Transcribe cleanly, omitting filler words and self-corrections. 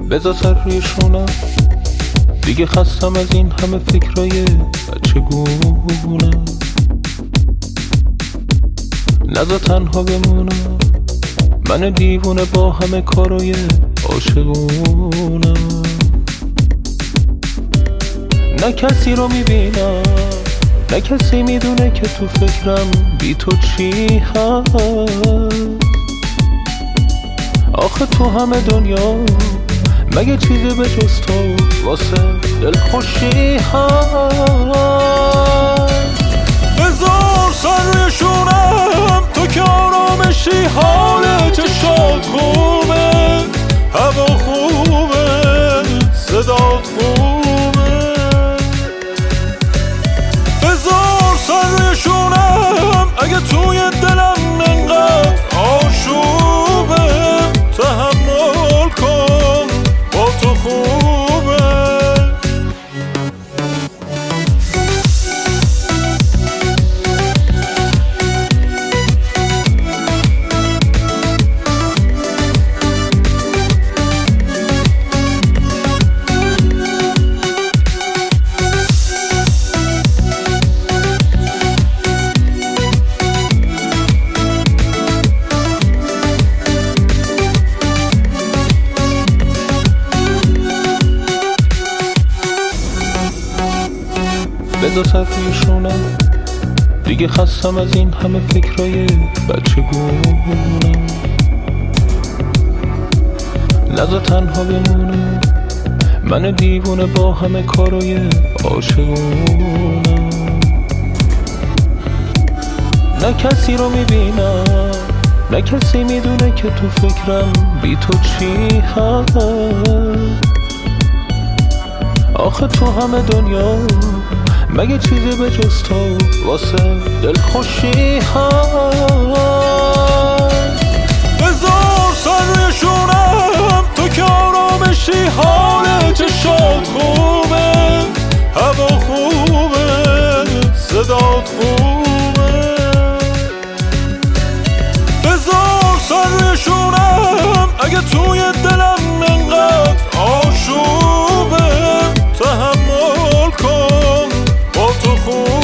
بذار سر روی شونم، دیگه خستم از این همه فکرای بچگونه. نذار تنها بمونم، من دیوونه با همه کارای عاشقونه. نه کسی رو میبینم، نه کسی میدونه که تو فکرم بی تو چی هست. آخه تو همه دنیا مگه چیزی به جز تو واسه دلخوشی هست. بذار سر روی شونم، تو که آرامشی، حال چشات خوبه، هوا خوبه، صدات خوبه. بذار سر روی شونم، اگه توی دلم انقدر آشوبه، تحمل کن با تو خوبه. بذار سر روی شونم، دیگه خستم از این همه فکرای بچگونه. نذار تنها بمونم، من دیوونه با همه کارای عاشقونه. نه کسی رو میبینم، نه کسی میدونه که تو فکرم بی تو چی هست. آخه تو همه دنیا مگه چیزی به جز تو واسه دلخوشی هست. بذار سر روی شونم، تو که آرامشی، حال چشات خوبه، هوا خوبه، صدات خوبه. بذار سر روی شونم، اگه توی دلم انقدر آشوبه، تحمل کن با تو خوبه.